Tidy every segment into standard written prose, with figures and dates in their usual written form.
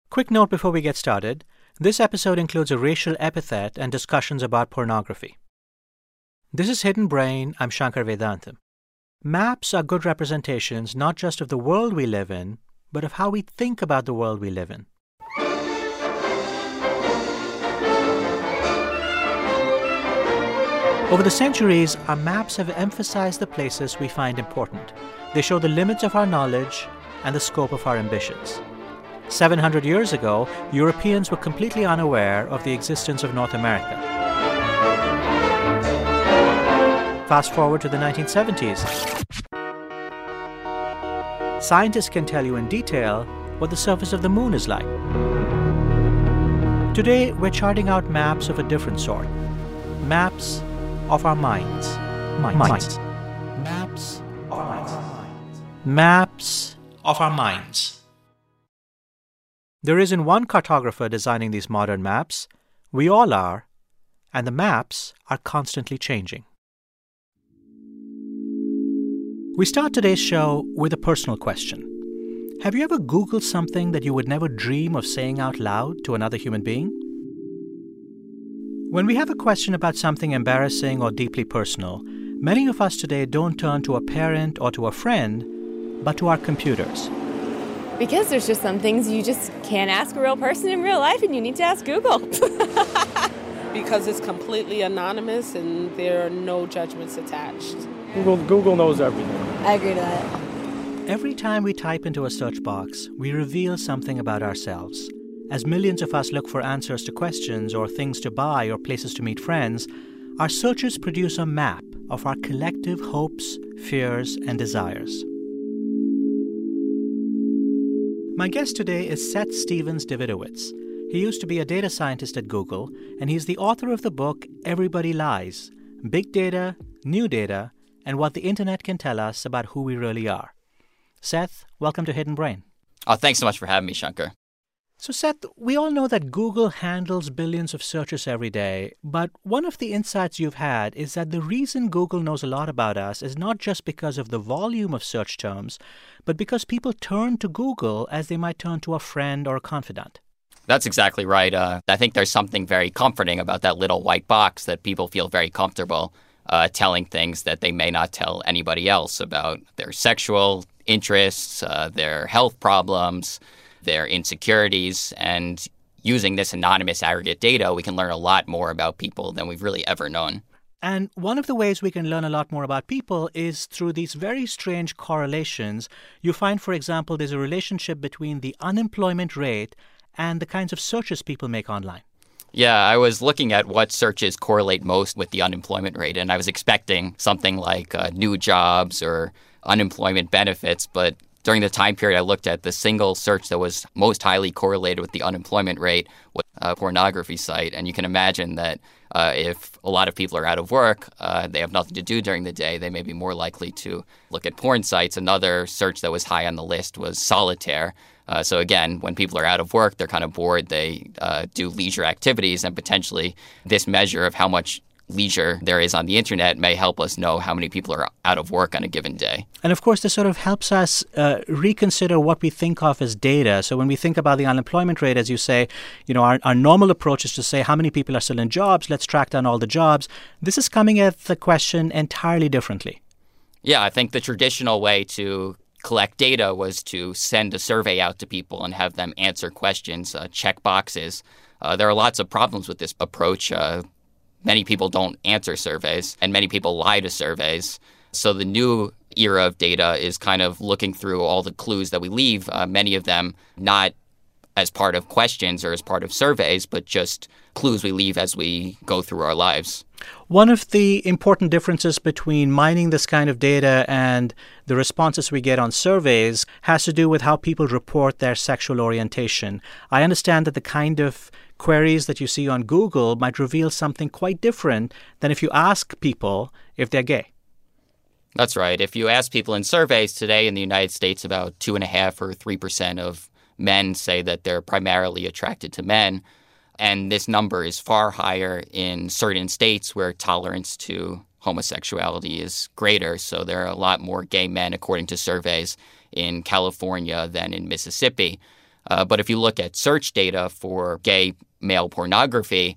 Quick note before we get started. This episode includes a racial epithet and discussions about pornography. This is Hidden Brain. I'm Shankar Vedantam. Maps are good representations not just of the world we live in, but of how we think about the world we live in. Over the centuries, our maps have emphasized the places we find important. They show the limits of our knowledge and the scope of our ambitions. 700 years ago, Europeans were completely unaware of the existence of North America. Fast forward to the 1970s. Scientists can tell you in detail what the surface of the moon is like. Today, we're charting out maps of a different sort. Maps of our minds. Maps of our minds. Maps of our minds. There isn't one cartographer designing these modern maps. We all are, and the maps are constantly changing. We start today's show with a personal question. Have you ever Googled something that you would never dream of saying out loud to another human being? When we have a question about something embarrassing or deeply personal, many of us today don't turn to a parent or to a friend, but to our computers. Because there's just some things you just can't ask a real person in real life, and you need to ask Google. Because it's completely anonymous and there are no judgments attached. Google knows everything. I agree to that. Every time we type into a search box, we reveal something about ourselves. As millions of us look for answers to questions or things to buy or places to meet friends, our searches produce a map of our collective hopes, fears, and desires. My guest today is Seth Stephens-Davidowitz. He used to be a data scientist at Google, and he's the author of the book Everybody Lies: Big Data, New Data, and What the Internet Can Tell Us About Who We Really Are. Seth, welcome to Hidden Brain. Oh, thanks so much for having me, Shankar. So, Seth, we all know that Google handles billions of searches every day, but one of the insights you've had is that the reason Google knows a lot about us is not just because of the volume of search terms, but because people turn to Google as they might turn to a friend or a confidant. That's exactly right. I think there's something very comforting about that little white box that people feel very comfortable telling things that they may not tell anybody else about their sexual interests, their health problems, their insecurities, and using this anonymous aggregate data, we can learn a lot more about people than we've really ever known. And one of the ways we can learn a lot more about people is through these very strange correlations. You find, for example, there's a relationship between the unemployment rate and the kinds of searches people make online. Yeah, I was looking at what searches correlate most with the unemployment rate, and I was expecting something like new jobs or unemployment benefits, but during the time period I looked at, the single search that was most highly correlated with the unemployment rate was a pornography site. And you can imagine that if a lot of people are out of work, they have nothing to do during the day, they may be more likely to look at porn sites. Another search that was high on the list was solitaire. So again, when people are out of work, they're kind of bored, they do leisure activities, and potentially this measure of how much leisure there is on the internet may help us know how many people are out of work on a given day. And of course, this sort of helps us reconsider what we think of as data. So when we think about the unemployment rate, as you say, you know, our normal approach is to say how many people are still in jobs, let's track down all the jobs. This is coming at the question entirely differently. Yeah, I think the traditional way to collect data was to send a survey out to people and have them answer questions, check boxes. There are lots of problems with this approach. Many people don't answer surveys, and many people lie to surveys. So the new era of data is kind of looking through all the clues that we leave, many of them not as part of questions or as part of surveys, but just clues we leave as we go through our lives. One of the important differences between mining this kind of data and the responses we get on surveys has to do with how people report their sexual orientation. I understand that the kind of queries that you see on Google might reveal something quite different than if you ask people if they're gay. That's right. If you ask people in surveys today in the United States, about 2.5% or 3% of men say that they're primarily attracted to men. And this number is far higher in certain states where tolerance to homosexuality is greater. So there are a lot more gay men, according to surveys, in California than in Mississippi. But if you look at search data for gay male pornography,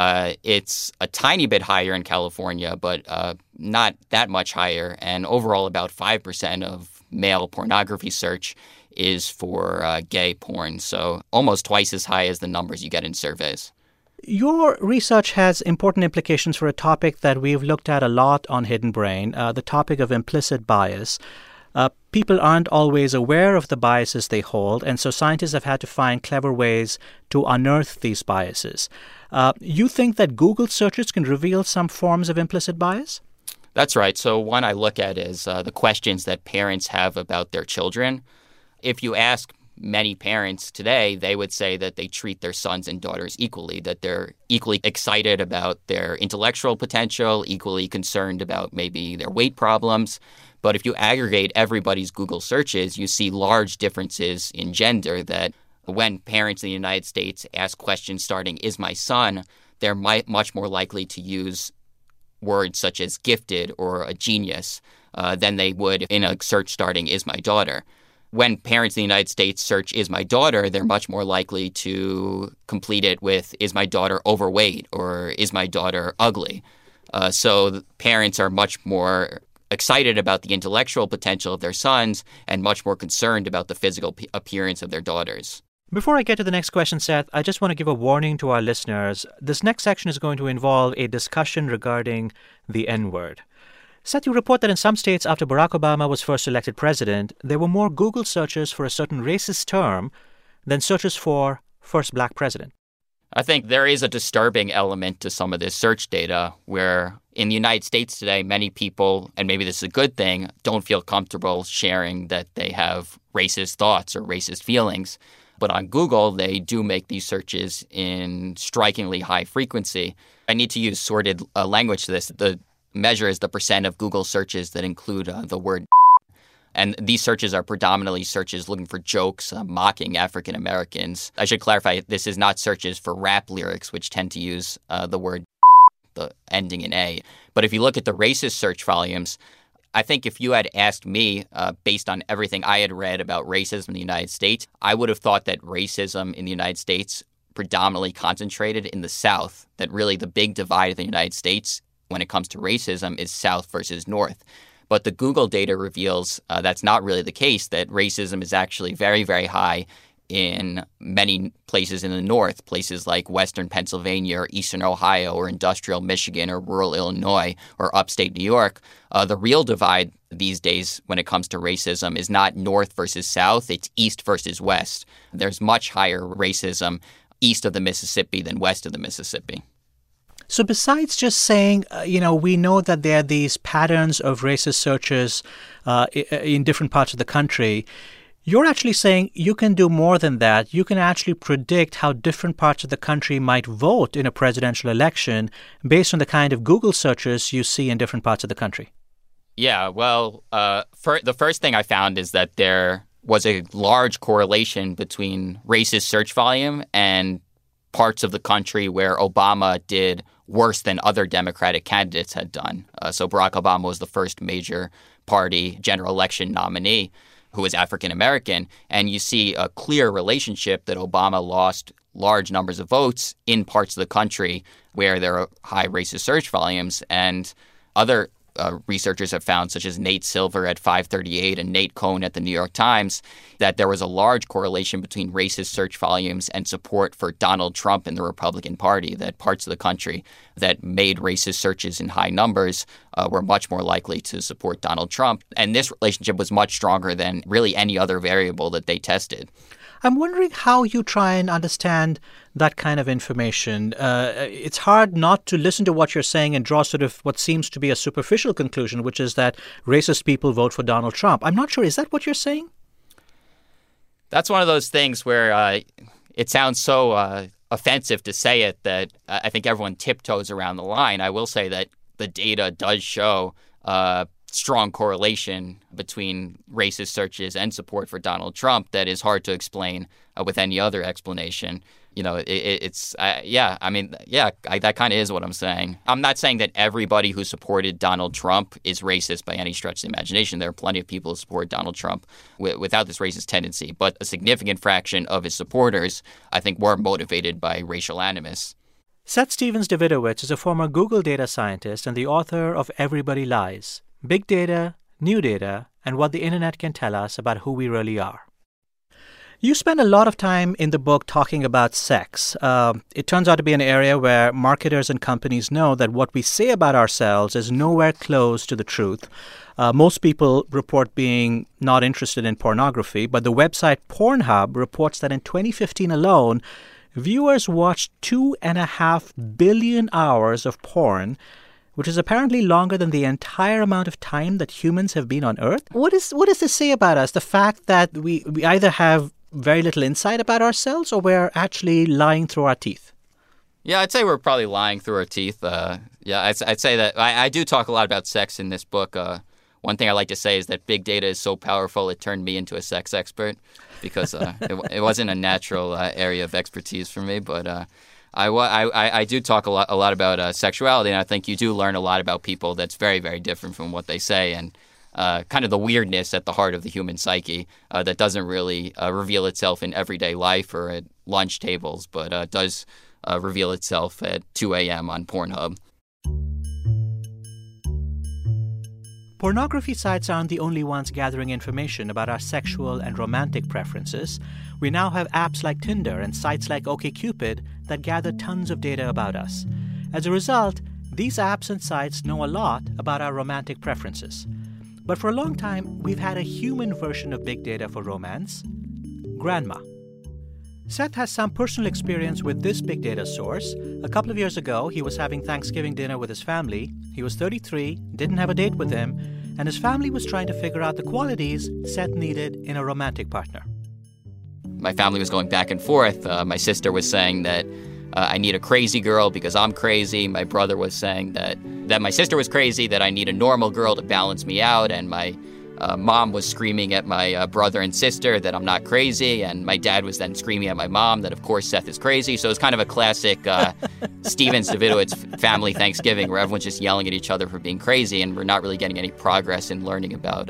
it's a tiny bit higher in California, but not that much higher. And overall, about 5% of male pornography search is for gay porn. So almost twice as high as the numbers you get in surveys. Your research has important implications for a topic that we've looked at a lot on Hidden Brain, the topic of implicit bias. People aren't always aware of the biases they hold, and so scientists have had to find clever ways to unearth these biases. You think that Google searches can reveal some forms of implicit bias? That's right. So one I look at is the questions that parents have about their children. If you ask many parents today, they would say that they treat their sons and daughters equally, that they're equally excited about their intellectual potential, equally concerned about maybe their weight problems. But if you aggregate everybody's Google searches, you see large differences in gender, that when parents in the United States ask questions starting, "Is my son?" they're much more likely to use words such as gifted or a genius than they would in a search starting, "Is my daughter?" When parents in the United States search, "Is my daughter?" they're much more likely to complete it with, "Is my daughter overweight?" or "Is my daughter ugly?" So parents are much more excited about the intellectual potential of their sons and much more concerned about the physical appearance of their daughters. Before I get to the next question, Seth, I just want to give a warning to our listeners. This next section is going to involve a discussion regarding the N-word. Seth, you report that in some states after Barack Obama was first elected president, there were more Google searches for a certain racist term than searches for first black president. I think there is a disturbing element to some of this search data where in the United States today, many people, and maybe this is a good thing, don't feel comfortable sharing that they have racist thoughts or racist feelings. But on Google, they do make these searches in strikingly high frequency. I need to use sorted language to this. The measure is the percent of Google searches that include the word. And these searches are predominantly searches looking for jokes, mocking African Americans. I should clarify, this is not searches for rap lyrics, which tend to use the word, the ending in A. But if you look at the racist search volumes, I think if you had asked me, based on everything I had read about racism in the United States, I would have thought that racism in the United States predominantly concentrated in the South, that really the big divide in the United States when it comes to racism is South versus North. But the Google data reveals that's not really the case, that racism is actually very, very high in many places in the North, places like Western Pennsylvania or Eastern Ohio or industrial Michigan or rural Illinois or upstate New York. The real divide these days when it comes to racism is not North versus South, it's East versus West. There's much higher racism east of the Mississippi than west of the Mississippi. So besides just saying, we know that there are these patterns of racist searches in different parts of the country, you're actually saying you can do more than that. You can actually predict how different parts of the country might vote in a presidential election based on the kind of Google searches you see in different parts of the country. Yeah, well, the first thing I found is that there was a large correlation between racist search volume and parts of the country where Obama did worse than other Democratic candidates had done. So Barack Obama was the first major party general election nominee who was African American. And you see a clear relationship that Obama lost large numbers of votes in parts of the country where there are high racist search volumes. And other researchers have found, such as Nate Silver at 538 and Nate Cohn at the New York Times, that there was a large correlation between racist search volumes and support for Donald Trump and the Republican Party, that parts of the country that made racist searches in high numbers were much more likely to support Donald Trump. And this relationship was much stronger than really any other variable that they tested. I'm wondering how you try and understand that kind of information. It's hard not to listen to what you're saying and draw sort of what seems to be a superficial conclusion, which is that racist people vote for Donald Trump. I'm not sure. Is that what you're saying? That's one of those things where it sounds so offensive to say it that I think everyone tiptoes around the line. I will say that the data does show strong correlation between racist searches and support for Donald Trump that is hard to explain with any other explanation. That kind of is what I'm saying. I'm not saying that everybody who supported Donald Trump is racist by any stretch of the imagination. There are plenty of people who support Donald Trump without this racist tendency. But a significant fraction of his supporters, I think, were motivated by racial animus. Seth Stephens-Davidowitz is a former Google data scientist and the author of Everybody Lies: Big Data, New Data, and What the Internet Can Tell Us About Who We Really Are. You spend a lot of time in the book talking about sex. It turns out to be an area where marketers and companies know that what we say about ourselves is nowhere close to the truth. Most people report being not interested in pornography, but the website Pornhub reports that in 2015 alone, viewers watched 2.5 billion hours of porn, which is apparently longer than the entire amount of time that humans have been on Earth. What does this say about us? The fact that we either have very little insight about ourselves or we're actually lying through our teeth? Yeah, I'd say we're probably lying through our teeth. I'd say that I do talk a lot about sex in this book. One thing I like to say is that big data is so powerful it turned me into a sex expert because it wasn't a natural area of expertise for me. But I do talk a lot about sexuality, and I think you do learn a lot about people that's very, very different from what they say, and kind of the weirdness at the heart of the human psyche that doesn't really reveal itself in everyday life or at lunch tables, but does reveal itself at 2 a.m. on Pornhub. Pornography sites aren't the only ones gathering information about our sexual and romantic preferences. We now have apps like Tinder and sites like OkCupid that gather tons of data about us. As a result, these apps and sites know a lot about our romantic preferences. But for a long time, we've had a human version of big data for romance, grandma. Seth has some personal experience with this big data source. A couple of years ago, he was having Thanksgiving dinner with his family. He was 33, didn't have a date with him, and his family was trying to figure out the qualities Seth needed in a romantic partner. My family was going back and forth. My sister was saying that I need a crazy girl because I'm crazy. My brother was saying that my sister was crazy, that I need a normal girl to balance me out. And my mom was screaming at my brother and sister that I'm not crazy. And my dad was then screaming at my mom that, of course, Seth is crazy. So it's kind of a classic Stephens-Davidowitz family Thanksgiving where everyone's just yelling at each other for being crazy. And we're not really getting any progress in learning about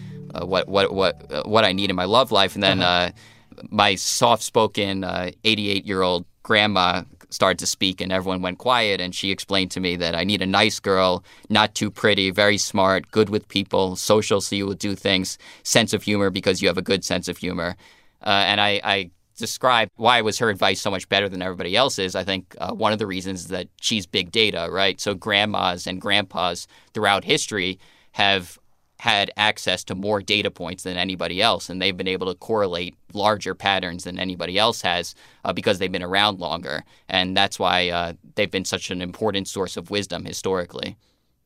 what I need in my love life. And then my soft-spoken 88-year-old grandma started to speak and everyone went quiet, and she explained to me that I need a nice girl, not too pretty, very smart, good with people, social so you will do things, sense of humor because you have a good sense of humor. And I described why was her advice so much better than everybody else's. I think one of the reasons is that she's big data, right? So grandmas and grandpas throughout history have had access to more data points than anybody else, and they've been able to correlate larger patterns than anybody else has because they've been around longer. And that's why they've been such an important source of wisdom historically.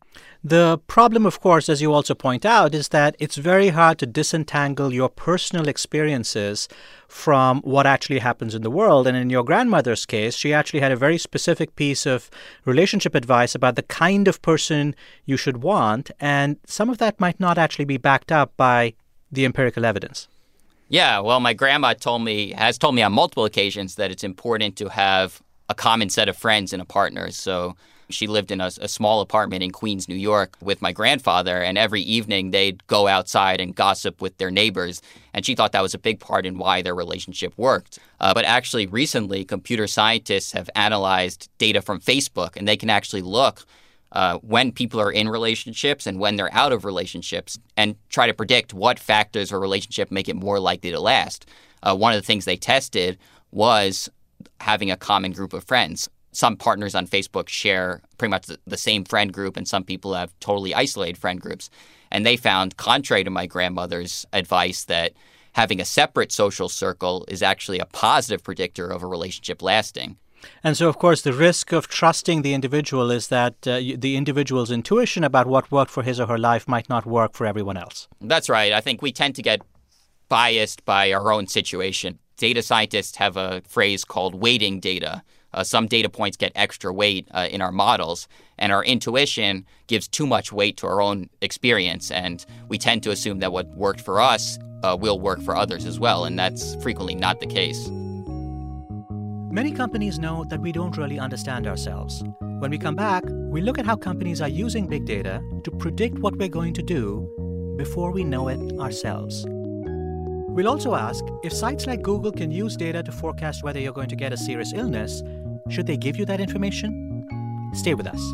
The problem, of course, as you also point out, is that it's very hard to disentangle your personal experiences from what actually happens in the world. And in your grandmother's case, she actually had a very specific piece of relationship advice about the kind of person you should want. And some of that might not actually be backed up by the empirical evidence. Yeah, well, my grandma has told me on multiple occasions that it's important to have a common set of friends and a partner. So she lived in a small apartment in Queens, New York with my grandfather, and every evening they'd go outside and gossip with their neighbors, and she thought that was a big part in why their relationship worked. But actually recently, computer scientists have analyzed data from Facebook, and they can actually look when people are in relationships and when they're out of relationships and try to predict what factors of a relationship make it more likely to last. One of the things they tested was having a common group of friends. Some partners on Facebook share pretty much the same friend group, and some people have totally isolated friend groups. And they found, contrary to my grandmother's advice, that having a separate social circle is actually a positive predictor of a relationship lasting. And so, of course, the risk of trusting the individual is that the individual's intuition about what worked for his or her life might not work for everyone else. That's right. I think we tend to get biased by our own situation. Data scientists have a phrase called weighting data, some data points get extra weight in our models, and our intuition gives too much weight to our own experience, and we tend to assume that what worked for us will work for others as well, and that's frequently not the case. Many companies know that we don't really understand ourselves. When we come back, we look at how companies are using big data to predict what we're going to do before we know it ourselves. We'll also ask, if sites like Google can use data to forecast whether you're going to get a serious illness, should they give you that information? Stay with us.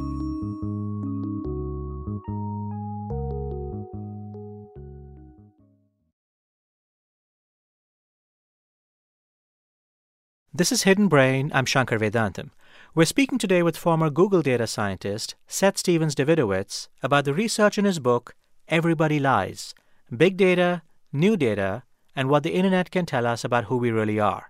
This is Hidden Brain. I'm Shankar Vedantam. We're speaking today with former Google data scientist Seth Stephens-Davidowitz about the research in his book, Everybody Lies: Big Data, New Data, and What the Internet Can Tell Us About Who We Really Are.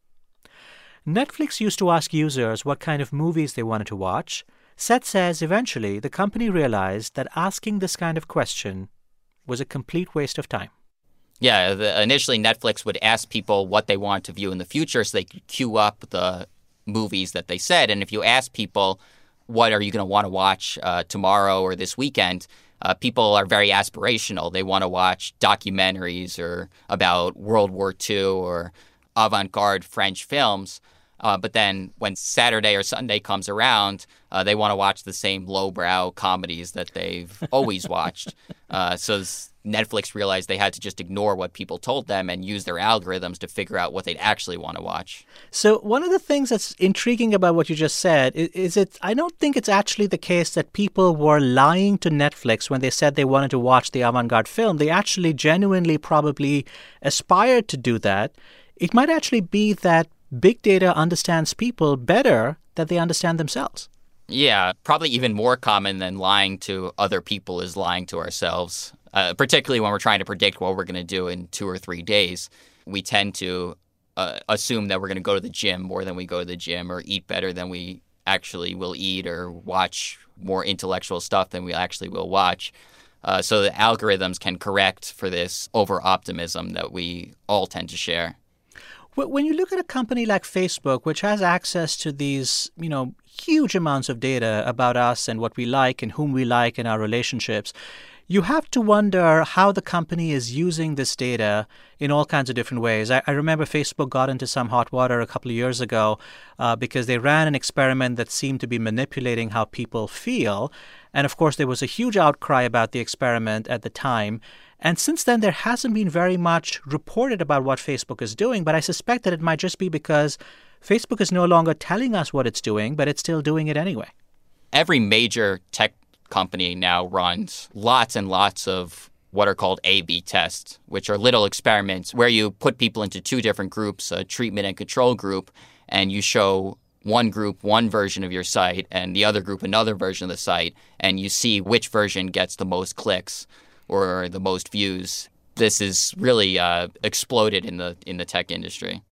Netflix used to ask users what kind of movies they wanted to watch. Seth says eventually the company realized that asking this kind of question was a complete waste of time. Yeah, initially Netflix would ask people what they want to view in the future so they could queue up the movies that they said. And if you ask people, what are you going to want to watch tomorrow or this weekend, people are very aspirational. They want to watch documentaries or about World War II or avant-garde French films. But then when Saturday or Sunday comes around, they want to watch the same lowbrow comedies that they've always watched. So Netflix realized they had to just ignore what people told them and use their algorithms to figure out what they'd actually want to watch. So one of the things that's intriguing about what you just said is I don't think it's actually the case that people were lying to Netflix when they said they wanted to watch the avant-garde film. They actually genuinely probably aspired to do that. It might actually be that big data understands people better than they understand themselves. Yeah, probably even more common than lying to other people is lying to ourselves. Particularly when we're trying to predict what we're going to do in 2 or 3 days. We tend to assume that we're going to go to the gym more than we go to the gym, or eat better than we actually will eat, or watch more intellectual stuff than we actually will watch. So the algorithms can correct for this over-optimism that we all tend to share. When you look at a company like Facebook, which has access to these, huge amounts of data about us and what we like and whom we like and our relationships, you have to wonder how the company is using this data in all kinds of different ways. I remember Facebook got into some hot water a couple of years ago because they ran an experiment that seemed to be manipulating how people feel. And of course, there was a huge outcry about the experiment at the time. And since then, there hasn't been very much reported about what Facebook is doing. But I suspect that it might just be because Facebook is no longer telling us what it's doing, but it's still doing it anyway. Every major tech company now runs lots and lots of what are called A/B tests, which are little experiments where you put people into 2 different groups, a treatment and control group, and you show one group one version of your site and the other group another version of the site, and you see which version gets the most clicks or the most views. This is really exploded in the tech industry.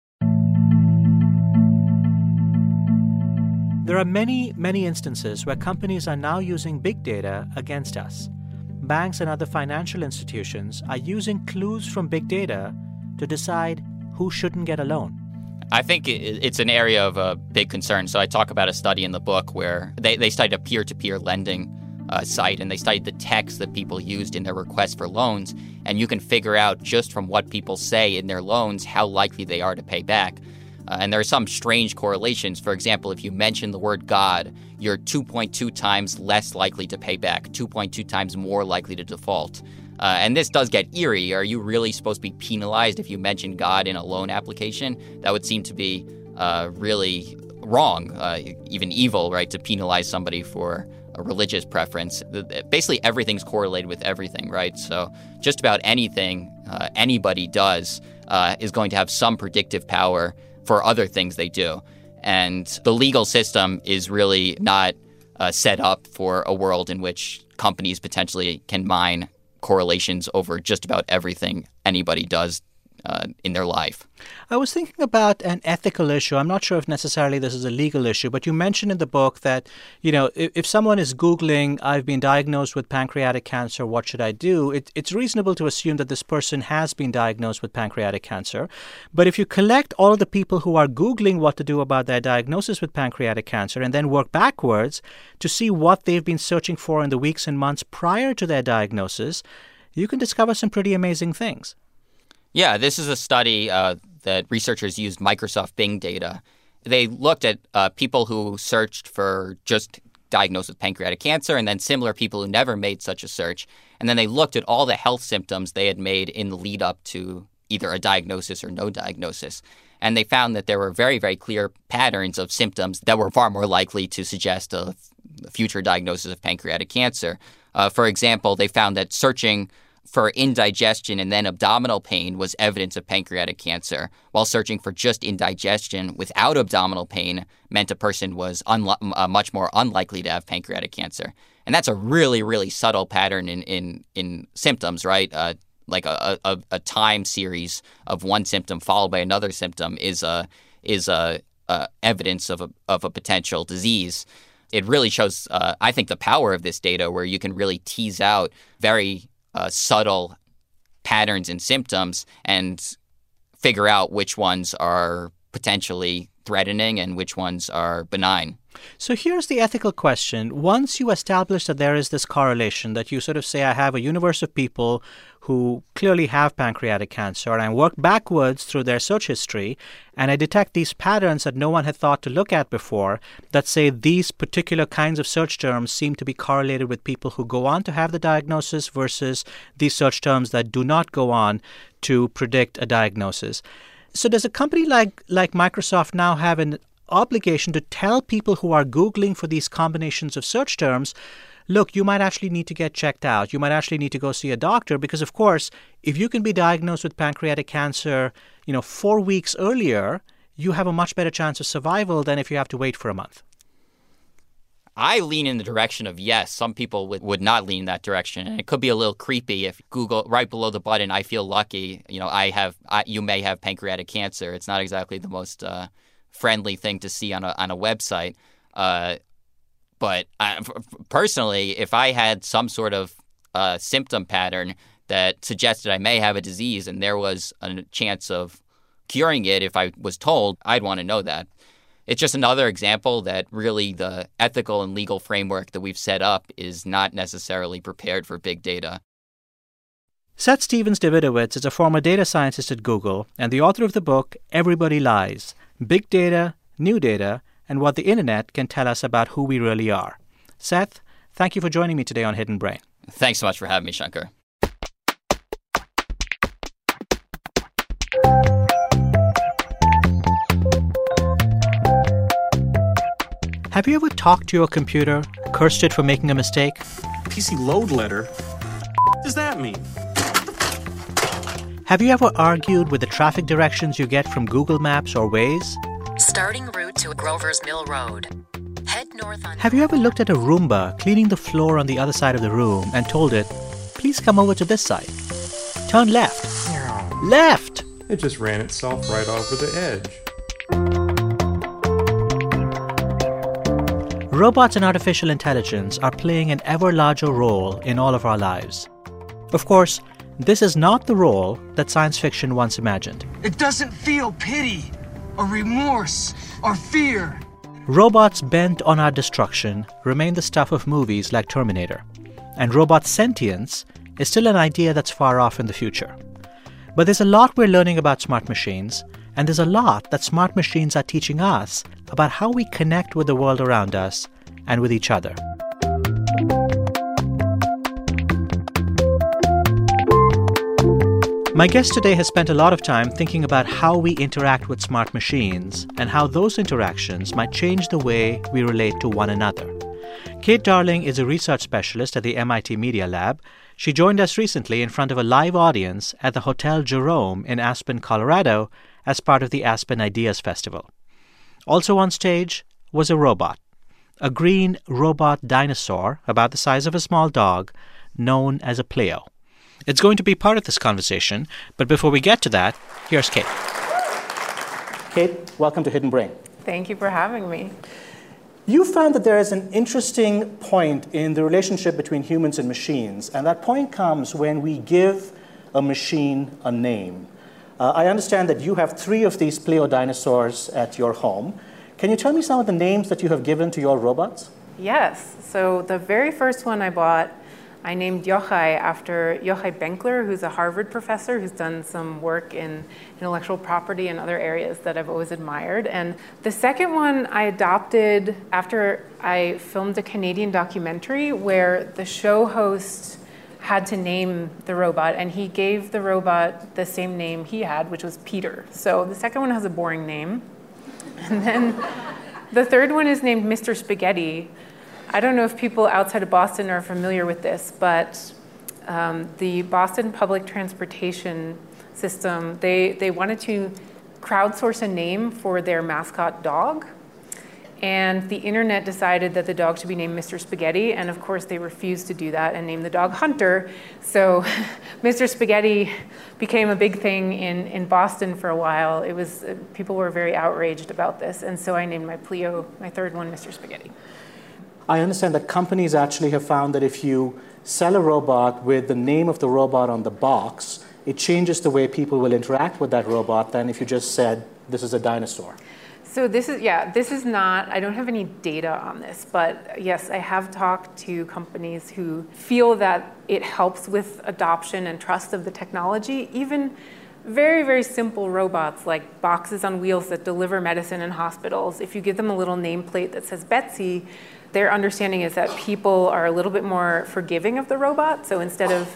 There are many, many instances where companies are now using big data against us. Banks and other financial institutions are using clues from big data to decide who shouldn't get a loan. I think it's an area of big concern. So I talk about a study in the book where they studied a peer-to-peer lending site, and they studied the text that people used in their requests for loans. And you can figure out just from what people say in their loans how likely they are to pay back. And there are some strange correlations. For example, if you mention the word God, you're 2.2 times less likely to pay back, 2.2 times more likely to default. And this does get eerie. Are you really supposed to be penalized if you mention God in a loan application? That would seem to be really wrong, even evil, right, to penalize somebody for a religious preference. Basically, everything's correlated with everything, right? So just about anything anybody does is going to have some predictive power for other things they do. And the legal system is really not set up for a world in which companies potentially can mine correlations over just about everything anybody does in their life. I was thinking about an ethical issue. I'm not sure if necessarily this is a legal issue, but you mentioned in the book that, if someone is Googling, I've been diagnosed with pancreatic cancer, what should I do? It's reasonable to assume that this person has been diagnosed with pancreatic cancer. But if you collect all of the people who are Googling what to do about their diagnosis with pancreatic cancer and then work backwards to see what they've been searching for in the weeks and months prior to their diagnosis, you can discover some pretty amazing things. Yeah, this is a study that researchers used Microsoft Bing data. They looked at people who searched for just diagnosed with pancreatic cancer and then similar people who never made such a search. And then they looked at all the health symptoms they had made in the lead up to either a diagnosis or no diagnosis. And they found that there were very, very clear patterns of symptoms that were far more likely to suggest a future diagnosis of pancreatic cancer. For example, they found that searching for indigestion and then abdominal pain was evidence of pancreatic cancer, while searching for just indigestion without abdominal pain meant a person was much more unlikely to have pancreatic cancer. And that's a really, really subtle pattern in symptoms, right? Like a time series of one symptom followed by another symptom is evidence of a potential disease. It really shows, I think, the power of this data, where you can really tease out very subtle patterns and symptoms and figure out which ones are potentially threatening and which ones are benign. So here's the ethical question. Once you establish that there is this correlation, that you sort of say, I have a universe of people who clearly have pancreatic cancer, and I work backwards through their search history, and I detect these patterns that no one had thought to look at before, that say these particular kinds of search terms seem to be correlated with people who go on to have the diagnosis versus these search terms that do not go on to predict a diagnosis. So does a company like Microsoft now have an obligation to tell people who are Googling for these combinations of search terms, look, you might actually need to get checked out. You might actually need to go see a doctor because, of course, if you can be diagnosed with pancreatic cancer, 4 weeks earlier, you have a much better chance of survival than if you have to wait for a month. I lean in the direction of yes. Some people would not lean in that direction. And it could be a little creepy if Google, right below the button, I feel lucky, you may have pancreatic cancer. It's not exactly the most friendly thing to see on a website. But personally, if I had some sort of symptom pattern that suggested I may have a disease and there was a chance of curing it if I was told, I'd want to know that. It's just another example that really the ethical and legal framework that we've set up is not necessarily prepared for big data. Seth Stephens-Davidowitz is a former data scientist at Google and the author of the book Everybody Lies: Big Data, New Data, and What the Internet Can Tell Us About Who We Really Are. Seth, thank you for joining me today on Hidden Brain. Thanks so much for having me, Shankar. Have you ever talked to your computer, cursed it for making a mistake? PC load letter? What does that mean? Have you ever argued with the traffic directions you get from Google Maps or Waze? Starting route to Grover's Mill Road. Head north on... Have you ever looked at a Roomba cleaning the floor on the other side of the room and told it, please come over to this side? Turn left. Left! It just ran itself right over the edge. Robots and artificial intelligence are playing an ever larger role in all of our lives. Of course, this is not the role that science fiction once imagined. It doesn't feel pity or remorse or fear. Robots bent on our destruction remain the stuff of movies like Terminator. And robot sentience is still an idea that's far off in the future. But there's a lot we're learning about smart machines, and there's a lot that smart machines are teaching us about how we connect with the world around us and with each other. My guest today has spent a lot of time thinking about how we interact with smart machines and how those interactions might change the way we relate to one another. Kate Darling is a research specialist at the MIT Media Lab. She joined us recently in front of a live audience at the Hotel Jerome in Aspen, Colorado, as part of the Aspen Ideas Festival. Also on stage was a robot, a green robot dinosaur about the size of a small dog known as a Pleo. It's going to be part of this conversation. But before we get to that, here's Kate. Kate, welcome to Hidden Brain. Thank you for having me. You found that there is an interesting point in the relationship between humans and machines, and that point comes when we give a machine a name. I understand that you have 3 of these Pleo dinosaurs at your home. Can you tell me some of the names that you have given to your robots? Yes. So the very first one I bought, I named Yochai after Yochai Benkler, who's a Harvard professor who's done some work in intellectual property and other areas that I've always admired. And the second one I adopted after I filmed a Canadian documentary where the show host had to name the robot, and he gave the robot the same name he had, which was Peter. So the second one has a boring name. And then the third one is named Mr. Spaghetti. I don't know if people outside of Boston are familiar with this, but the Boston Public Transportation System, they wanted to crowdsource a name for their mascot dog. And the internet decided that the dog should be named Mr. Spaghetti, and of course they refused to do that and named the dog Hunter. So Mr. Spaghetti became a big thing in Boston for a while. It was people were very outraged about this, and so I named my Pleo, my third one, Mr. Spaghetti. I understand that companies actually have found that if you sell a robot with the name of the robot on the box, it changes the way people will interact with that robot than if you just said, this is a dinosaur. So this is not, I don't have any data on this, but yes, I have talked to companies who feel that it helps with adoption and trust of the technology. Even very, very simple robots like boxes on wheels that deliver medicine in hospitals, if you give them a little nameplate that says Betsy, their understanding is that people are a little bit more forgiving of the robot. So instead of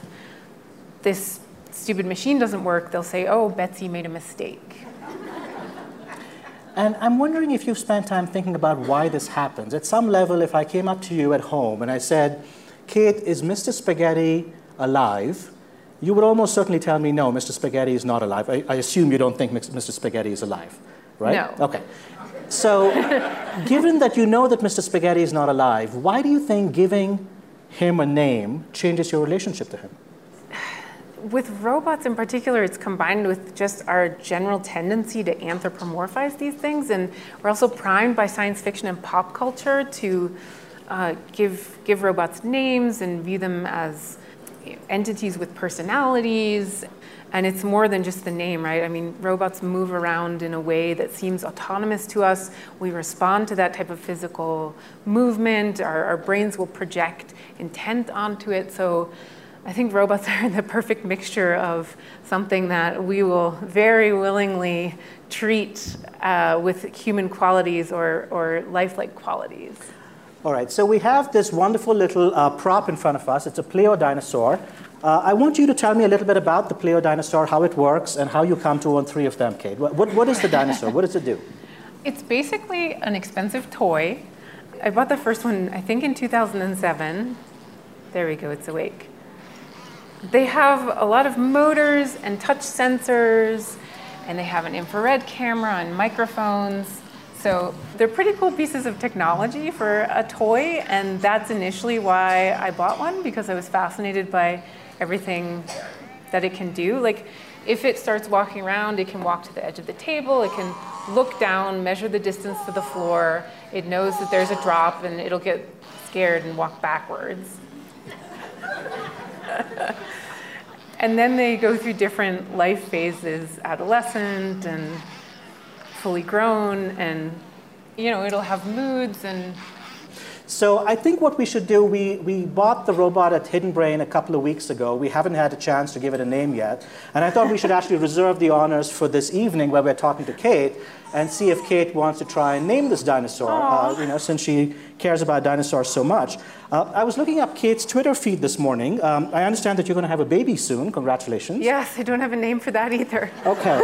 this stupid machine doesn't work, they'll say, oh, Betsy made a mistake. And I'm wondering if you've spent time thinking about why this happens. At some level, if I came up to you at home and I said, Kate, is Mr. Spaghetti alive? You would almost certainly tell me, no, Mr. Spaghetti is not alive. I assume you don't think Mr. Spaghetti is alive, right? No. Okay. So given that you know that Mr. Spaghetti is not alive, why do you think giving him a name changes your relationship to him? With robots in particular, it's combined with just our general tendency to anthropomorphize these things. And we're also primed by science fiction and pop culture to give robots names and view them as entities with personalities. And it's more than just the name, right? I mean, robots move around in a way that seems autonomous to us. We respond to that type of physical movement. Our brains will project intent onto it. So I think robots are the perfect mixture of something that we will very willingly treat with human qualities or lifelike qualities. All right, so we have this wonderful little prop in front of us. It's a Pleo dinosaur. I want you to tell me a little bit about the Pleo dinosaur, how it works, and how you come to own 3 of them, Kate. What is the dinosaur? What does it do? It's basically an expensive toy. I bought the first one, I think, in 2007. There we go, it's awake. They have a lot of motors and touch sensors, and they have an infrared camera and microphones. So they're pretty cool pieces of technology for a toy, and that's initially why I bought one, because I was fascinated by everything that it can do. Like, if it starts walking around, it can walk to the edge of the table, it can look down, measure the distance to the floor, it knows that there's a drop, and it'll get scared and walk backwards. And then they go through different life phases, adolescent and fully grown, and it'll have moods. And so I think what we should do, we bought the robot at Hidden Brain a couple of weeks ago. We haven't had a chance to give it a name yet. And I thought we should actually reserve the honors for this evening where we're talking to Kate and see if Kate wants to try and name this dinosaur, since she cares about dinosaurs so much. I was looking up Kate's Twitter feed this morning. I understand that you're going to have a baby soon. Congratulations. Yes, I don't have a name for that either. Okay.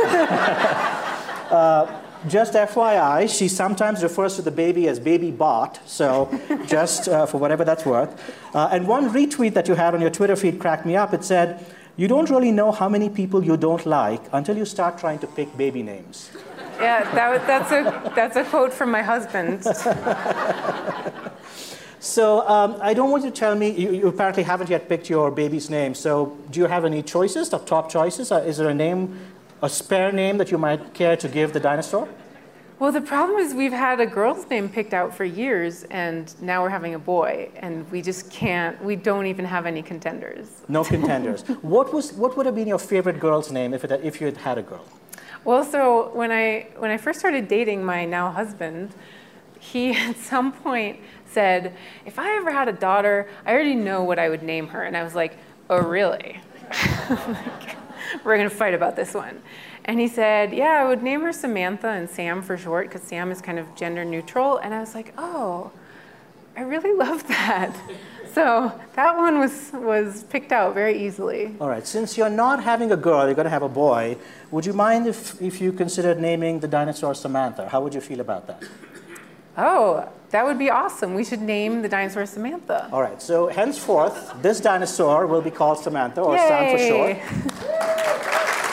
Just FYI, she sometimes refers to the baby as Baby Bot, so just for whatever that's worth. And one retweet that you had on your Twitter feed cracked me up. It said, "You don't really know how many people you don't like until you start trying to pick baby names." Yeah, that's a quote from my husband. So I don't want you to tell me, you apparently haven't yet picked your baby's name. So do you have any choices, the top choices? Is there a name, a spare name that you might care to give the dinosaur? Well, the problem is we've had a girl's name picked out for years, and now we're having a boy, and we just can't, we don't even have any contenders. No contenders. What would have been your favorite girl's name if you had had a girl? Well, so when I first started dating my now husband, he at some point said, if I ever had a daughter, I already know what I would name her. And I was like, oh, really? We're going to fight about this one. And he said, yeah, I would name her Samantha and Sam for short, because Sam is kind of gender neutral. And I was like, oh, I really love that. So that one was picked out very easily. All right, since you're not having a girl, you're going to have a boy, would you mind if you considered naming the dinosaur Samantha? How would you feel about that? Oh, that would be awesome. We should name the dinosaur Samantha. All right, so henceforth, this dinosaur will be called Samantha, or Sam for short.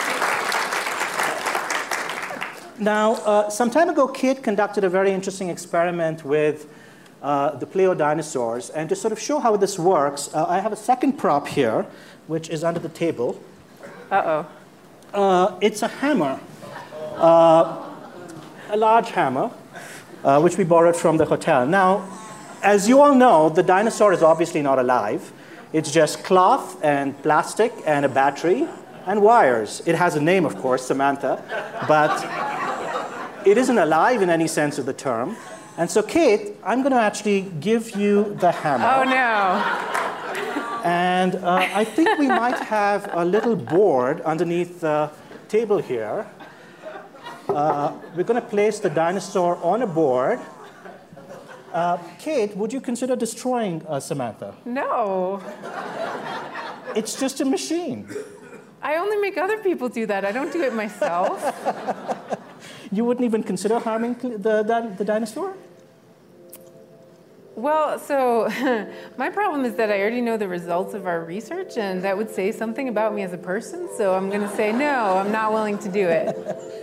Now, some time ago, Kate conducted a very interesting experiment with the Pleo dinosaurs. And to sort of show how this works, I have a second prop here, which is under the table. Uh-oh. It's a hammer, a large hammer, which we borrowed from the hotel. Now, as you all know, the dinosaur is obviously not alive. It's just cloth and plastic and a battery and wires. It has a name, of course, Samantha, but it isn't alive in any sense of the term. And so, Kate, I'm going to actually give you the hammer. Oh, no. And I think we might have a little board underneath the table here. We're going to place the dinosaur on a board. Kate, would you consider destroying Samantha? No. It's just a machine. I only make other people do that. I don't do it myself. You wouldn't even consider harming the dinosaur? Well, so my problem is that I already know the results of our research, and that would say something about me as a person. So I'm going to say, no, I'm not willing to do it.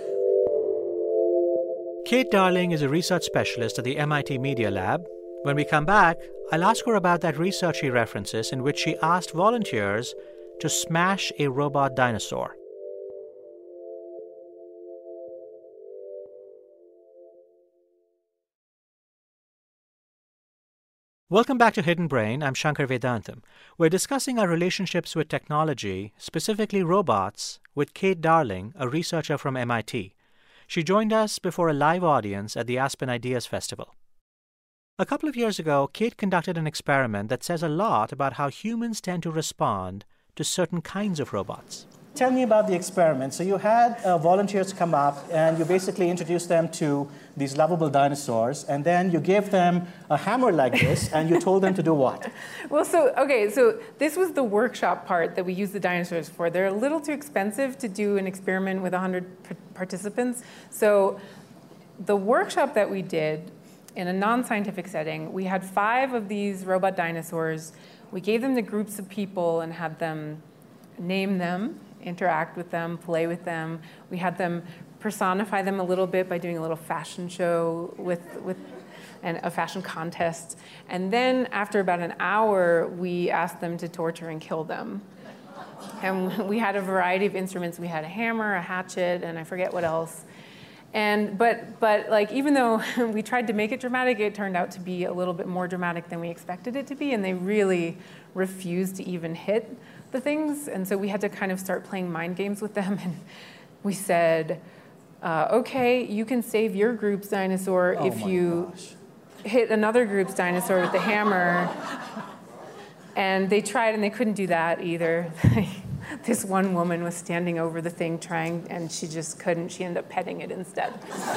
Kate Darling is a research specialist at the MIT Media Lab. When we come back, I'll ask her about that research she references in which she asked volunteers to smash a robot dinosaur. Welcome back to Hidden Brain. I'm Shankar Vedantam. We're discussing our relationships with technology, specifically robots, with Kate Darling, a researcher from MIT. She joined us before a live audience at the Aspen Ideas Festival. A couple of years ago, Kate conducted an experiment that says a lot about how humans tend to respond to certain kinds of robots. Tell me about the experiment. So you had volunteers come up, and you basically introduced them to these lovable dinosaurs, and then you gave them a hammer like this, and you told them to do what? Well, so this was the workshop part that we use the dinosaurs for. They're a little too expensive to do an experiment with 100 participants. So the workshop that we did in a non-scientific setting, we had 5 of these robot dinosaurs. We gave them to groups of people and had them name them, interact with them, play with them. We had them personify them a little bit by doing a little fashion show and a fashion contest. And then after about an hour, we asked them to torture and kill them. And we had a variety of instruments. We had a hammer, a hatchet, and I forget what else. And but like, even though we tried to make it dramatic, it turned out to be a little bit more dramatic than we expected it to be, and they really refused to even hit the things. And so we had to kind of start playing mind games with them, and we said, okay, you can save your group's dinosaur if you hit another group's dinosaur with the hammer. And they tried, and they couldn't do that either. This one woman was standing over the thing trying, and she just couldn't. She ended up petting it instead.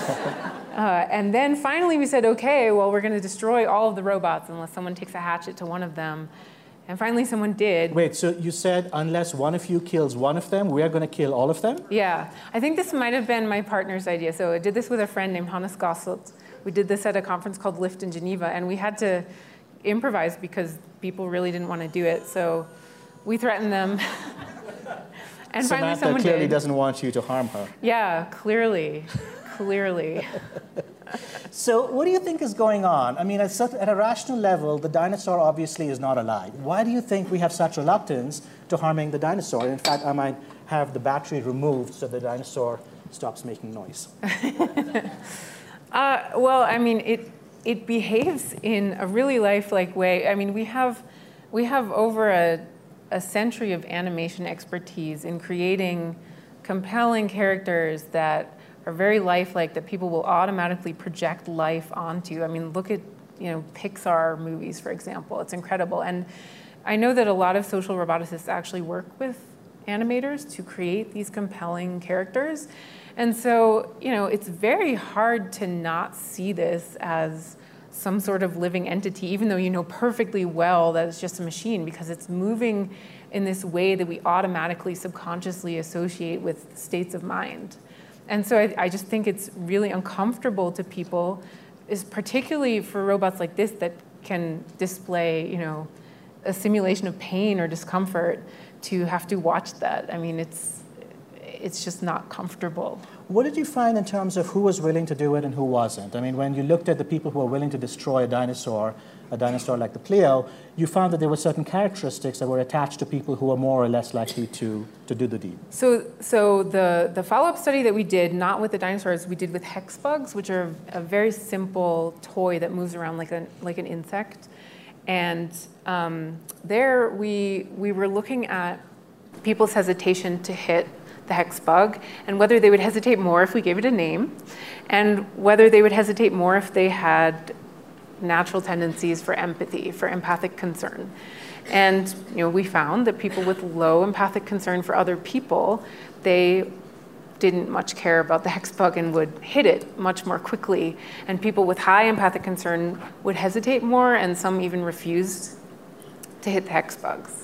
And then finally we said, okay, well, we're going to destroy all of the robots unless someone takes a hatchet to one of them. And finally someone did. Wait, so you said unless one of you kills one of them, we're going to kill all of them? Yeah. I think this might have been my partner's idea. So I did this with a friend named Hannes Gosselt. We did this at a conference called LIFT in Geneva, and we had to improvise because people really didn't want to do it. So we threatened them. And finally Samantha someone clearly did. doesn't want you to harm her. Yeah, clearly. So what do you think is going on? I mean, at a rational level, the dinosaur obviously is not alive. Why do you think we have such reluctance to harming the dinosaur? In fact, I might have the battery removed so the dinosaur stops making noise. Well, I mean, it behaves in a really lifelike way. I mean, we have over a century of animation expertise in creating compelling characters that are very lifelike, that people will automatically project life onto. I mean, look at Pixar movies, for example. It's incredible. And I know that a lot of social roboticists actually work with animators to create these compelling characters. And so, it's very hard to not see this as some sort of living entity, even though you know perfectly well that it's just a machine, because it's moving in this way that we automatically, subconsciously associate with states of mind. And so I just think it's really uncomfortable to people, is particularly for robots like this that can display, a simulation of pain or discomfort, to have to watch that. I mean, it's just not comfortable. What did you find in terms of who was willing to do it and who wasn't? I mean, when you looked at the people who were willing to destroy a dinosaur like the Pleo, you found that there were certain characteristics that were attached to people who were more or less likely to do the deed. So the follow-up study that we did, not with the dinosaurs, we did with hex bugs, which are a very simple toy that moves around like an insect. And there we were looking at people's hesitation to hit the hex bug, and whether they would hesitate more if we gave it a name, and whether they would hesitate more if they had natural tendencies for empathy, for empathic concern. And we found that people with low empathic concern for other people, they didn't much care about the hex bug and would hit it much more quickly. And people with high empathic concern would hesitate more, and some even refused to hit the hex bugs.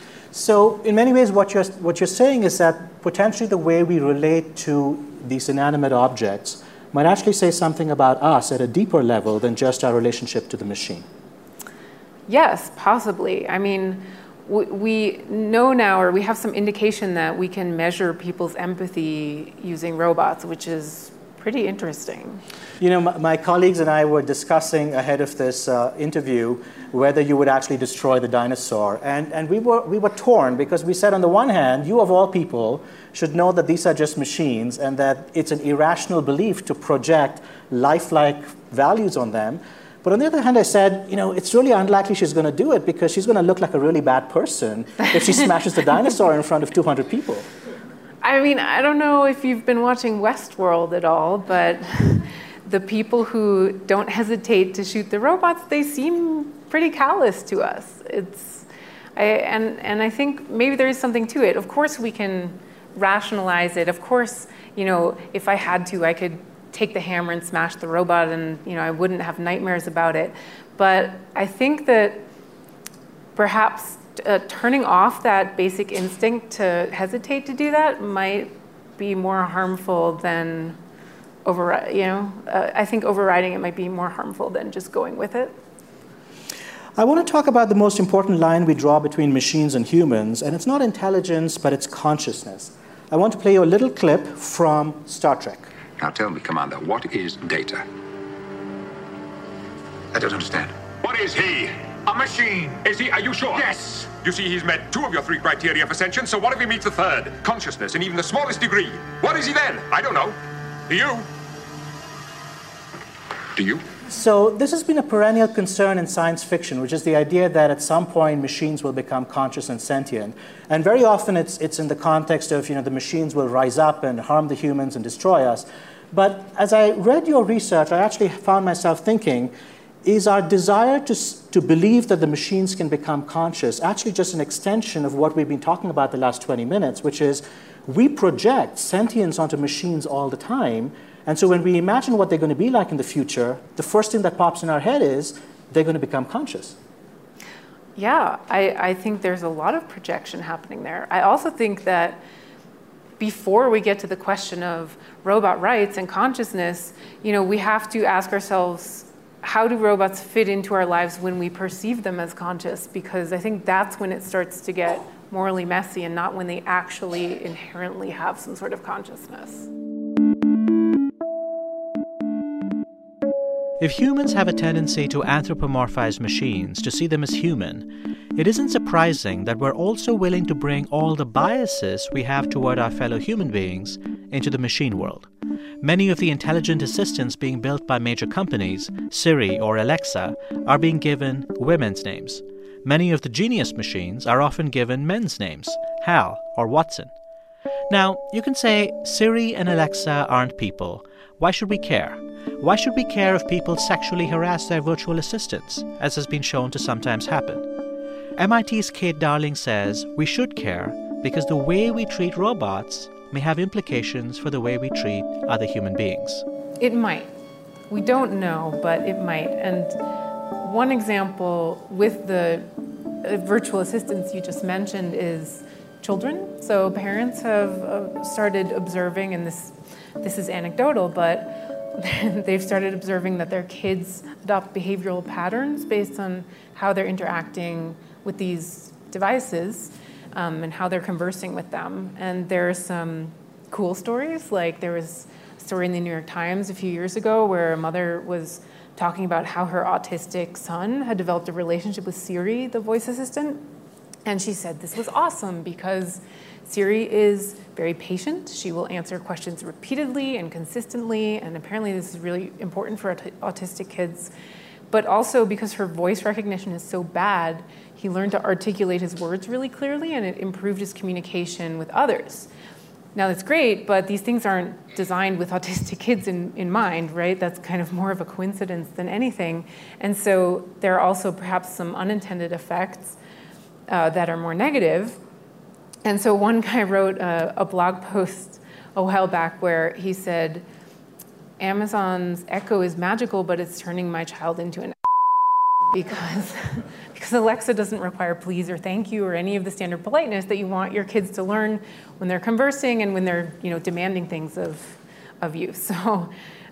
So in many ways, what you're saying is that potentially the way we relate to these inanimate objects might actually say something about us at a deeper level than just our relationship to the machine. Yes, possibly. I mean, we know now, or we have some indication that we can measure people's empathy using robots, which is pretty interesting. My colleagues and I were discussing ahead of this interview whether you would actually destroy the dinosaur. And we were torn, because we said, on the one hand, you of all people should know that these are just machines and that it's an irrational belief to project lifelike values on them. But on the other hand, I said, it's really unlikely she's going to do it, because she's going to look like a really bad person if she smashes the dinosaur in front of 200 people. I mean, I don't know if you've been watching Westworld at all, but the people who don't hesitate to shoot the robots, they seem pretty callous to us. And I think maybe there is something to it. Of course, we can rationalize it. Of course, if I had to, I could take the hammer and smash the robot, and I wouldn't have nightmares about it. But I think that perhaps turning off that basic instinct to hesitate to do that might be more harmful than I think overriding it might be more harmful than just going with it. I want to talk about the most important line we draw between machines and humans, and it's not intelligence, but it's consciousness. I want to play you a little clip from Star Trek. Now tell me, Commander, what is Data? I don't understand. What is he? A machine. Is he? Are you sure? Yes. You see, he's met 2 of your 3 criteria for sentience, so what if he meets the 3rd? Consciousness in even the smallest degree. What is he then? I don't know. Do you? Do you? So this has been a perennial concern in science fiction, which is the idea that at some point machines will become conscious and sentient. And very often it's in the context of, the machines will rise up and harm the humans and destroy us. But as I read your research, I actually found myself thinking, is our desire to believe that the machines can become conscious actually just an extension of what we've been talking about the last 20 minutes, which is we project sentience onto machines all the time. And so when we imagine what they're going to be like in the future, the first thing that pops in our head is they're going to become conscious. Yeah, I think there's a lot of projection happening there. I also think that before we get to the question of robot rights and consciousness, we have to ask ourselves, how do robots fit into our lives when we perceive them as conscious? Because I think that's when it starts to get morally messy, and not when they actually inherently have some sort of consciousness. If humans have a tendency to anthropomorphize machines, to see them as human, it isn't surprising that we're also willing to bring all the biases we have toward our fellow human beings into the machine world. Many of the intelligent assistants being built by major companies, Siri or Alexa, are being given women's names. Many of the genius machines are often given men's names, Hal or Watson. Now, you can say Siri and Alexa aren't people. Why should we care? Why should we care if people sexually harass their virtual assistants, as has been shown to sometimes happen? MIT's Kate Darling says we should care because the way we treat robots may have implications for the way we treat other human beings. It might. We don't know, but it might. And one example with the virtual assistants you just mentioned is children. So parents have started observing, and this is anecdotal, but they've started observing that their kids adopt behavioral patterns based on how they're interacting with these devices and how they're conversing with them. And there are some cool stories, like there was a story in the New York Times a few years ago where a mother was talking about how her autistic son had developed a relationship with Siri, the voice assistant. And she said this was awesome because Siri is very patient. She will answer questions repeatedly and consistently, and apparently this is really important for autistic kids. But also because her voice recognition is so bad, he learned to articulate his words really clearly, and it improved his communication with others. Now that's great, but these things aren't designed with autistic kids in mind, right? That's kind of more of a coincidence than anything. And so there are also perhaps some unintended effects that are more negative. And so one guy wrote a blog post a while back where he said, Amazon's Echo is magical, but it's turning my child into an because Alexa doesn't require please or thank you or any of the standard politeness that you want your kids to learn when they're conversing and when they're demanding things of you. So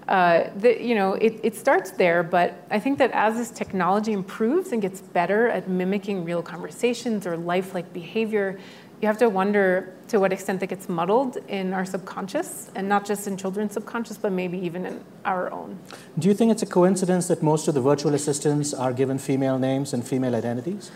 it starts there, but I think that as this technology improves and gets better at mimicking real conversations or lifelike behavior, you have to wonder to what extent that gets muddled in our subconscious, and not just in children's subconscious, but maybe even in our own. Do you think it's a coincidence that most of the virtual assistants are given female names and female identities?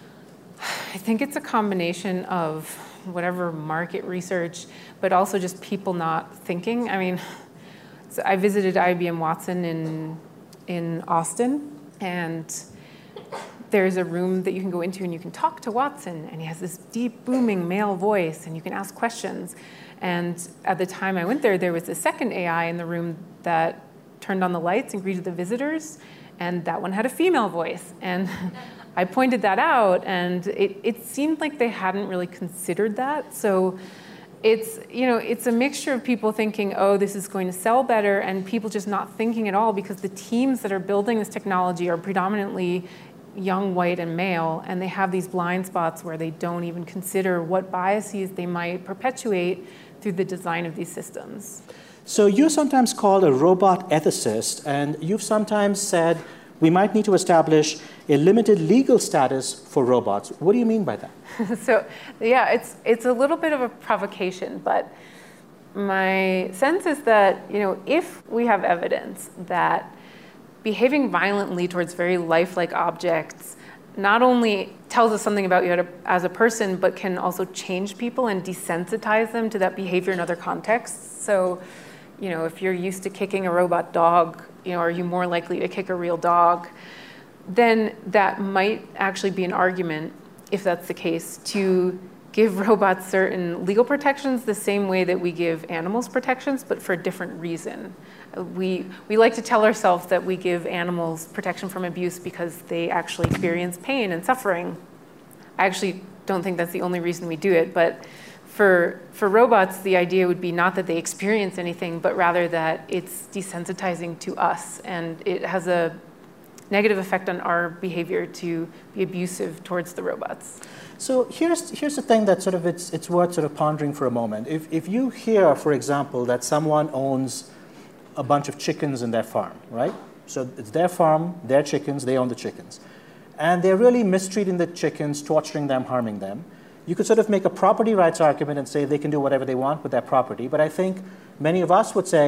I think it's a combination of whatever market research, but also just people not thinking. I mean, so I visited IBM Watson in Austin, and there's a room that you can go into and you can talk to Watson, and he has this deep, booming male voice, and you can ask questions. And at the time I went there was a second AI in the room that turned on the lights and greeted the visitors, and that one had a female voice. And I pointed that out, and it seemed like they hadn't really considered that. So it's a mixture of people thinking, oh, this is going to sell better, and people just not thinking at all, because the teams that are building this technology are predominantly young, white, and male, and they have these blind spots where they don't even consider what biases they might perpetuate through the design of these systems. So you're sometimes called a robot ethicist, and you've sometimes said we might need to establish a limited legal status for robots. What do you mean by that? So, yeah, it's a little bit of a provocation, but my sense is that, if we have evidence that behaving violently towards very lifelike objects not only tells us something about you as a person, but can also change people and desensitize them to that behavior in other contexts. So, if you're used to kicking a robot dog, are you more likely to kick a real dog? Then that might actually be an argument, if that's the case, to give robots certain legal protections the same way that we give animals protections, but for a different reason. We like to tell ourselves that we give animals protection from abuse because they actually experience pain and suffering. I actually don't think that's the only reason we do it, but for robots, the idea would be not that they experience anything, but rather that it's desensitizing to us, and it has a negative effect on our behavior to be abusive towards the robots. So here's the thing that sort of it's worth sort of pondering for a moment. If you hear, for example, that someone owns a bunch of chickens in their farm, right? So it's their farm, their chickens, they own the chickens. And they're really mistreating the chickens, torturing them, harming them. You could sort of make a property rights argument and say they can do whatever they want with their property. But I think many of us would say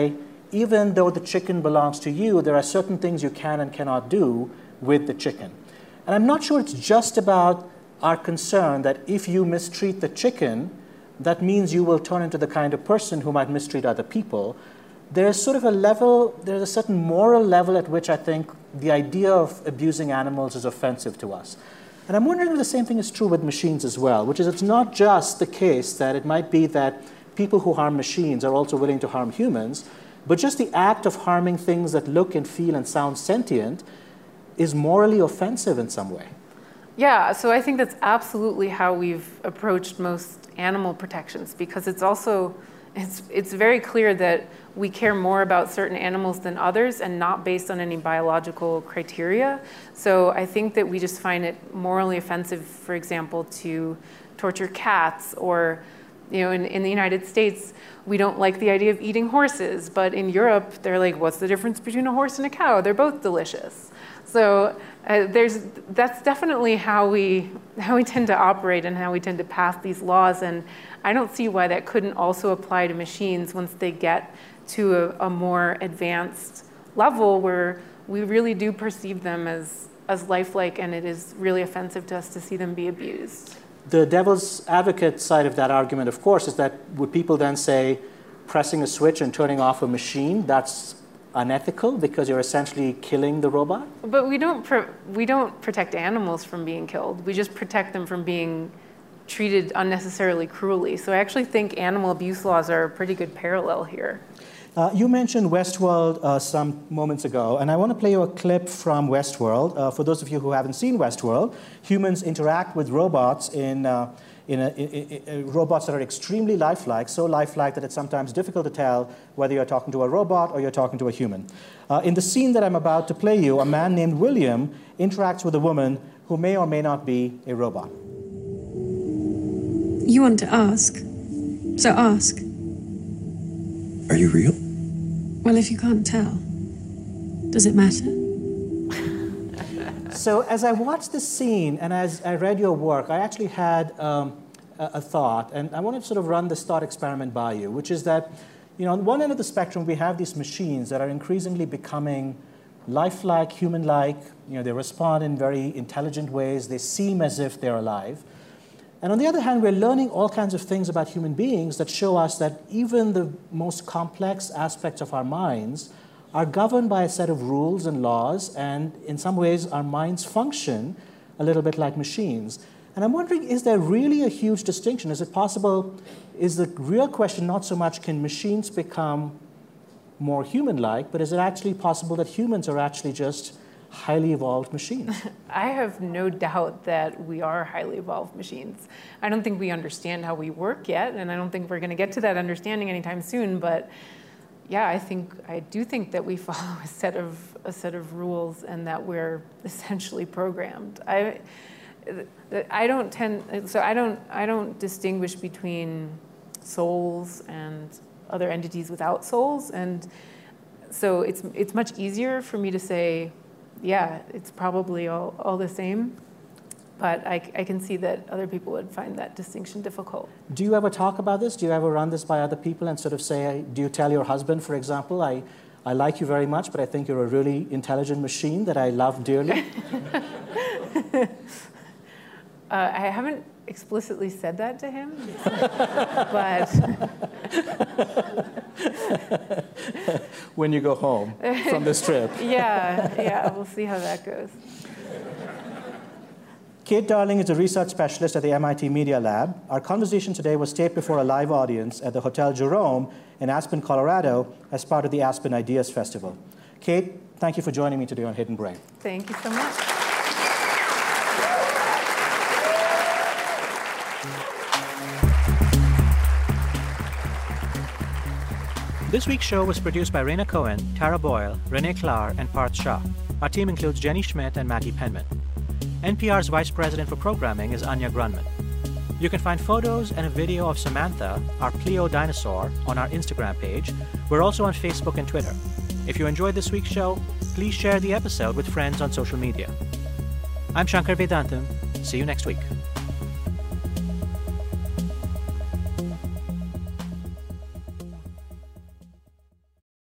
even though the chicken belongs to you, there are certain things you can and cannot do with the chicken. And I'm not sure it's just about our concern that if you mistreat the chicken, that means you will turn into the kind of person who might mistreat other people. There's sort of a level, there's a certain moral level at which I think the idea of abusing animals is offensive to us. And I'm wondering if the same thing is true with machines as well, which is it's not just the case that it might be that people who harm machines are also willing to harm humans, but just the act of harming things that look and feel and sound sentient is morally offensive in some way. Yeah, so I think that's absolutely how we've approached most animal protections, because it's also, it's very clear that we care more about certain animals than others and not based on any biological criteria. So I think that we just find it morally offensive, for example, to torture cats, or in the United States, we don't like the idea of eating horses, but in Europe, they're like, what's the difference between a horse and a cow? They're both delicious. So that's definitely how we tend to operate and how we tend to pass these laws. And I don't see why that couldn't also apply to machines once they get to a more advanced level where we really do perceive them as lifelike, and it is really offensive to us to see them be abused. The devil's advocate side of that argument, of course, is that would people then say pressing a switch and turning off a machine, that's unethical because you're essentially killing the robot? But we don't protect animals from being killed. We just protect them from being treated unnecessarily cruelly. So I actually think animal abuse laws are a pretty good parallel here. You mentioned Westworld some moments ago, and I want to play you a clip from Westworld. For those of you who haven't seen Westworld, humans interact with robots in robots that are extremely lifelike, so lifelike that it's sometimes difficult to tell whether you're talking to a robot or you're talking to a human. In the scene that I'm about to play you, a man named William interacts with a woman who may or may not be a robot. You want to ask, so ask. Are you real? Well, if you can't tell, does it matter? So as I watched this scene and as I read your work, I actually had a thought, and I want to sort of run this thought experiment by you, which is that, on one end of the spectrum, we have these machines that are increasingly becoming lifelike, human-like. They respond in very intelligent ways. They seem as if they're alive. And on the other hand, we're learning all kinds of things about human beings that show us that even the most complex aspects of our minds are governed by a set of rules and laws, and in some ways, our minds function a little bit like machines. And I'm wondering, is there really a huge distinction? Is it possible, is the real question not so much can machines become more human-like, but is it actually possible that humans are actually just highly evolved machines? I have no doubt that we are highly evolved machines. I don't think we understand how we work yet, and I don't think we're going to get to that understanding anytime soon, but yeah, I do think that we follow a set of rules and that we're essentially programmed. I don't distinguish between souls and other entities without souls, and so it's much easier for me to say, yeah, it's probably all the same. But I can see that other people would find that distinction difficult. Do you ever talk about this? Do you ever run this by other people and sort of say, do you tell your husband, for example, I like you very much, but I think you're a really intelligent machine that I love dearly? I haven't explicitly said that to him, but... When you go home from this trip. Yeah, we'll see how that goes. Kate Darling is a research specialist at the MIT Media Lab. Our conversation today was taped before a live audience at the Hotel Jerome in Aspen, Colorado, as part of the Aspen Ideas Festival. Kate, thank you for joining me today on Hidden Brain. Thank you so much. This week's show was produced by Raina Cohen, Tara Boyle, Renee Klahr, and Parth Shah. Our team includes Jenny Schmidt and Maggie Penman. NPR's Vice President for Programming is Anya Grundmann. You can find photos and a video of Samantha, our Pleo dinosaur, on our Instagram page. We're also on Facebook and Twitter. If you enjoyed this week's show, please share the episode with friends on social media. I'm Shankar Vedantam. See you next week.